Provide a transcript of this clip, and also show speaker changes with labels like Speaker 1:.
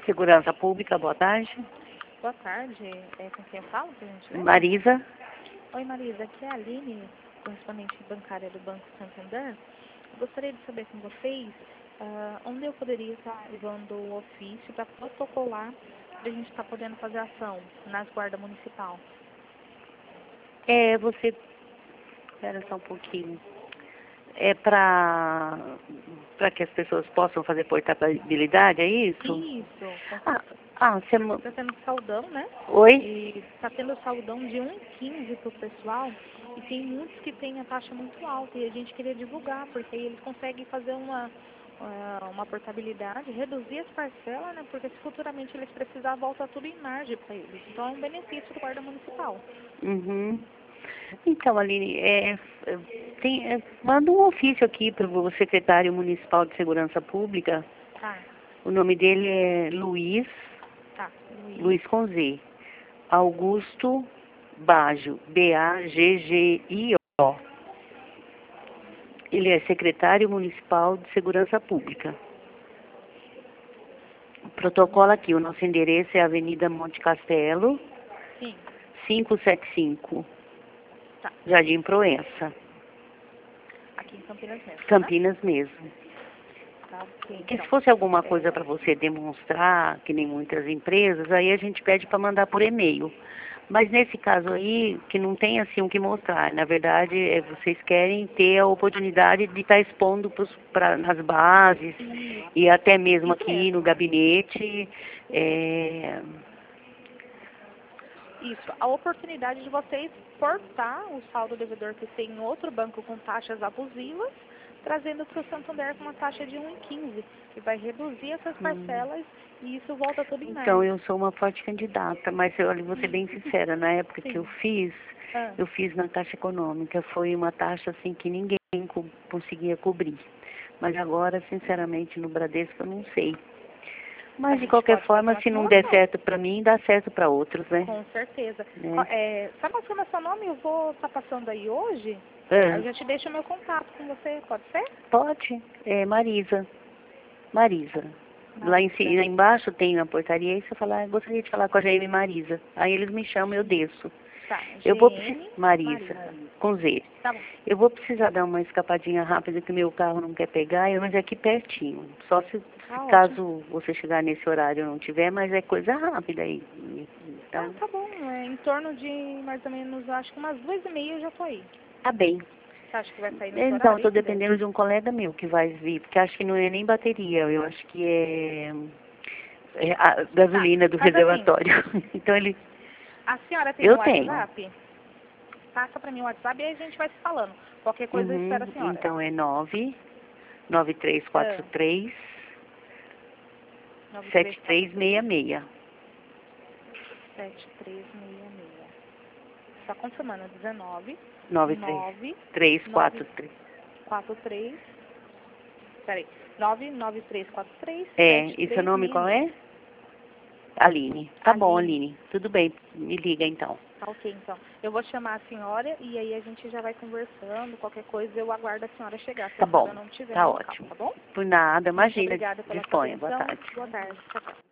Speaker 1: Segurança Pública, boa tarde.
Speaker 2: Boa tarde, com quem eu falo, por gentileza?
Speaker 1: Marisa.
Speaker 2: Oi, Marisa, aqui é a Aline, correspondente bancária do Banco Santander. Eu gostaria de saber com vocês onde eu poderia estar levando o ofício para protocolar para a gente estar podendo fazer ação nas guardas municipal.
Speaker 1: Você... Espera só um pouquinho. É para que as pessoas possam fazer portabilidade, é isso?
Speaker 2: Isso.
Speaker 1: Você...
Speaker 2: Está tendo saudão, né?
Speaker 1: Oi?
Speaker 2: E está tendo saudão de 1,15 para o pessoal. E tem muitos que têm a taxa muito alta. E a gente queria divulgar, porque aí eles conseguem fazer uma portabilidade, reduzir as parcelas, né? Porque se futuramente eles precisar, volta tudo em margem para eles. Então é um benefício do guarda municipal.
Speaker 1: Uhum. Então, Aline, manda um ofício aqui para o secretário municipal de Segurança Pública.
Speaker 2: Tá.
Speaker 1: O nome dele é Luiz.
Speaker 2: Tá.
Speaker 1: Luiz com Z. Augusto Baggio, B-A-G-G-I-O. Ele é secretário municipal de Segurança Pública. O protocolo aqui, o nosso endereço é Avenida Monte Castelo,
Speaker 2: Sim.
Speaker 1: 575.
Speaker 2: Tá.
Speaker 1: Jardim Proença.
Speaker 2: Aqui em Campinas mesmo,
Speaker 1: Campinas mesmo.
Speaker 2: Tá, ok.
Speaker 1: Porque
Speaker 2: Então,
Speaker 1: se fosse alguma coisa para você demonstrar, que nem muitas empresas, aí a gente pede para mandar por e-mail. Mas nesse caso aí, que não tem assim o que mostrar, na verdade, vocês querem ter a oportunidade de estar expondo nas bases e até mesmo
Speaker 2: Isso
Speaker 1: aqui
Speaker 2: mesmo.
Speaker 1: no gabinete.
Speaker 2: Isso, a oportunidade de vocês portar o saldo devedor que tem em outro banco com taxas abusivas, trazendo para o Santander com uma taxa de 1,15, que vai reduzir essas parcelas e isso volta tudo em
Speaker 1: Então,
Speaker 2: margem.
Speaker 1: eu sou uma forte candidata, mas eu vou ser bem sincera, na época que eu fiz na Caixa Econômica, foi uma taxa assim que ninguém conseguia cobrir. Mas agora, sinceramente, no Bradesco eu não sei. Mas de qualquer forma, se não der certo para mim, dá certo para outros, né?
Speaker 2: Com certeza.
Speaker 1: Né?
Speaker 2: Sabe como é seu nome? Eu vou estar passando aí hoje. Eu já te deixo o meu contato com você, pode ser?
Speaker 1: Pode. É Marisa. Marisa. Lá embaixo tem na portaria, aí você fala, gostaria de falar com a GM Marisa. Aí eles me chamam, eu desço.
Speaker 2: Tá,
Speaker 1: Eu vou
Speaker 2: Marisa.
Speaker 1: com Z.
Speaker 2: Tá bom.
Speaker 1: Eu vou precisar dar uma escapadinha rápida que meu carro não quer pegar, mas é aqui pertinho. Só se caso você chegar nesse horário não tiver, mas é coisa rápida aí.
Speaker 2: Tá bom. Em torno de mais ou menos, acho que umas 2h30 eu já tô aí.
Speaker 1: Tá bem.
Speaker 2: Você acha que vai sair nesse horário?
Speaker 1: Então, eu tô dependendo de um colega meu que vai vir, porque acho que não é nem bateria, eu acho que é a gasolina do reservatório.
Speaker 2: Assim,
Speaker 1: então ele...
Speaker 2: A senhora tem um WhatsApp? Passa pra mim o WhatsApp e aí a gente vai se falando. Qualquer coisa eu espero a senhora.
Speaker 1: Então é 99343 7366.
Speaker 2: 7366. Só confirmando, 19
Speaker 1: 99343.
Speaker 2: 43. Peraí. 99343.
Speaker 1: E seu nome qual é? Aline. Tá bom, Aline. Tudo bem. Me liga então.
Speaker 2: Tá ok, então. Eu vou chamar a senhora e aí a gente já vai conversando. Qualquer coisa eu aguardo a senhora chegar. Se
Speaker 1: Tá bom.
Speaker 2: a senhora não tiver
Speaker 1: Tá
Speaker 2: no local,
Speaker 1: ótimo.
Speaker 2: tá bom?
Speaker 1: Por nada, imagina.
Speaker 2: Obrigada pela
Speaker 1: Disponha.
Speaker 2: sua
Speaker 1: Boa
Speaker 2: atenção.
Speaker 1: tarde.
Speaker 2: Boa tarde. Tchau, tchau.